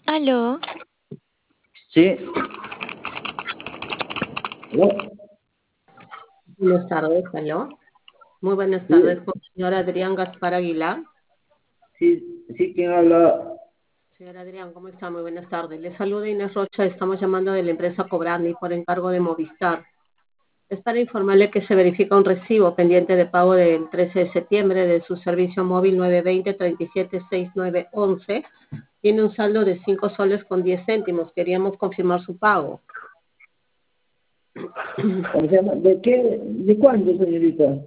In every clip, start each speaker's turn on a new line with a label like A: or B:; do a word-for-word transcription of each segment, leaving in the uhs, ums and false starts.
A: Aló,
B: Sí. ¿No?
C: Buenas tardes, aló. Muy buenas tardes,
B: Sí,
C: con el señor Adrián Gaspar Aguilar.
B: sí, sí, ¿quién habla?
C: Señor Adrián, ¿cómo está? Muy buenas tardes. Le saluda Inés Rocha, estamos llamando de la empresa Cobrani por encargo de Movistar. Es para informarle que se verifica un recibo pendiente de pago del trece de septiembre de su servicio móvil nueve dos cero, tres siete seis nueve uno uno. Tiene un saldo de cinco soles con diez céntimos. Queríamos confirmar su pago.
B: ¿Cómo se llama? ¿De qué? ¿De cuándo, señorita?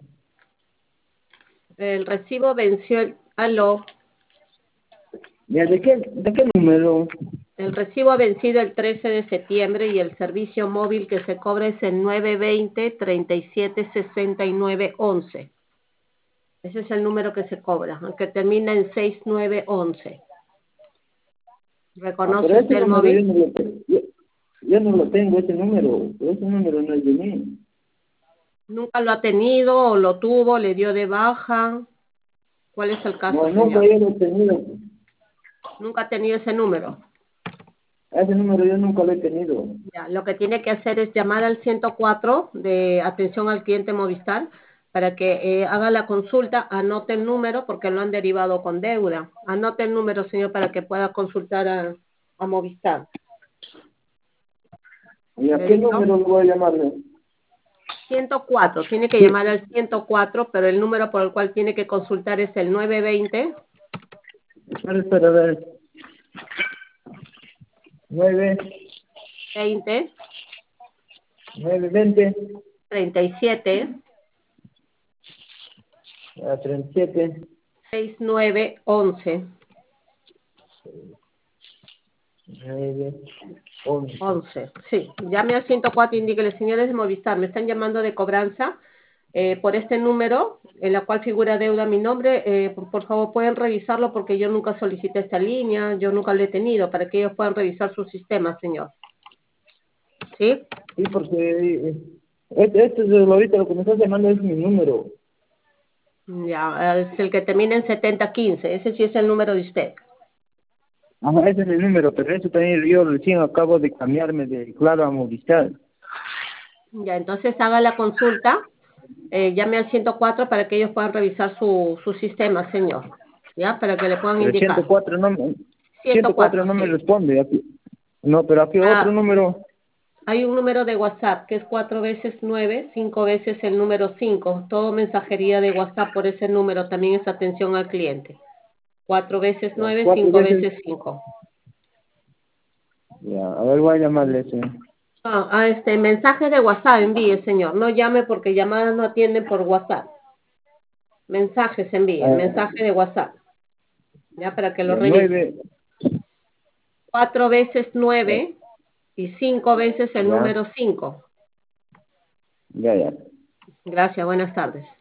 C: El recibo venció el... Aló.
B: Ya, ¿de qué, de qué número?
C: El recibo ha vencido el trece de septiembre y el servicio móvil que se cobra es el nueve dos cero, tres siete seis nueve uno uno. Ese es el número que se cobra, el que termina en seis nueve uno uno.
B: Ah,
C: ¿Reconoce
B: pero ese
C: usted el
B: número yo
C: móvil?
B: no lo tengo. Yo, yo no lo tengo, ese número. Pero ese número no es de mí.
C: ¿Nunca lo ha tenido o lo tuvo, le dio de baja? ¿Cuál es el caso,
B: No, nunca
C: señor?
B: yo lo he tenido.
C: ¿Nunca ha tenido ese número?
B: Ese número yo nunca lo he tenido.
C: Ya, lo que tiene que hacer es llamar al ciento cuatro de atención al cliente Movistar para que eh, haga la consulta, anote el número porque lo han derivado con deuda. Anote el número, señor, para que pueda consultar a, a Movistar.
B: ¿Y a
C: ¿Le
B: qué
C: dictó?
B: número lo voy a llamarle?
C: ciento cuatro, tiene que
B: Sí.
C: llamar al ciento cuatro, pero el número por el cual tiene que consultar es el nueve dos cero,
B: Espera, espera, a ver. Nueve,
C: veinte,
B: nueve, veinte,
C: treinta y siete,
B: a treinta y siete,
C: sesenta y nueve once.
B: nueve, once.
C: once, sí. Llame al ciento cuatro y indíquele, señores de Movistar, me están llamando de cobranza eh, por este número, en la cual figura deuda mi nombre. Eh, por, por favor, pueden revisarlo porque yo nunca solicité esta línea, yo nunca la he tenido, para que ellos puedan revisar su sistema, señor. ¿Sí?
B: Sí, porque eh, este, este es el- ahorita lo que me estás llamando es mi número.
C: Ya, es el que termina en setenta quince, ese sí es el número de usted.
B: Ajá, ese es el número, pero eso también yo recién acabo de cambiarme de Claro a Movistar.
C: Ya, entonces haga la consulta, eh, llame al ciento cuatro para que ellos puedan revisar su, su sistema, señor. ¿Ya? Para que le puedan
B: Pero
C: indicar.
B: ciento cuatro no, me- ciento
C: ciento
B: cuatro
C: cuatro,
B: no me
C: sí.
B: responde. Aquí, no, pero aquí otro
C: Ah,
B: número.
C: hay un número de WhatsApp que es cuatro veces nueve, cinco veces el número cinco. Todo mensajería de WhatsApp por ese número también es atención al cliente. Cuatro veces
B: Ya,
C: nueve,
B: cuatro
C: cinco
B: veces.
C: veces cinco.
B: Ya, a ver, voy a llamarle ese.
C: Ah, ah, este mensaje de WhatsApp envíe, señor. No llame porque llamadas no atienden por WhatsApp. Mensajes envíe,
B: Ah,
C: mensaje de WhatsApp. Ya para que lo
B: ya,
C: revise.
B: nueve.
C: Cuatro veces
B: Ya,
C: nueve y cinco veces el
B: ya,
C: número cinco.
B: ya. Ya.
C: Gracias, buenas tardes.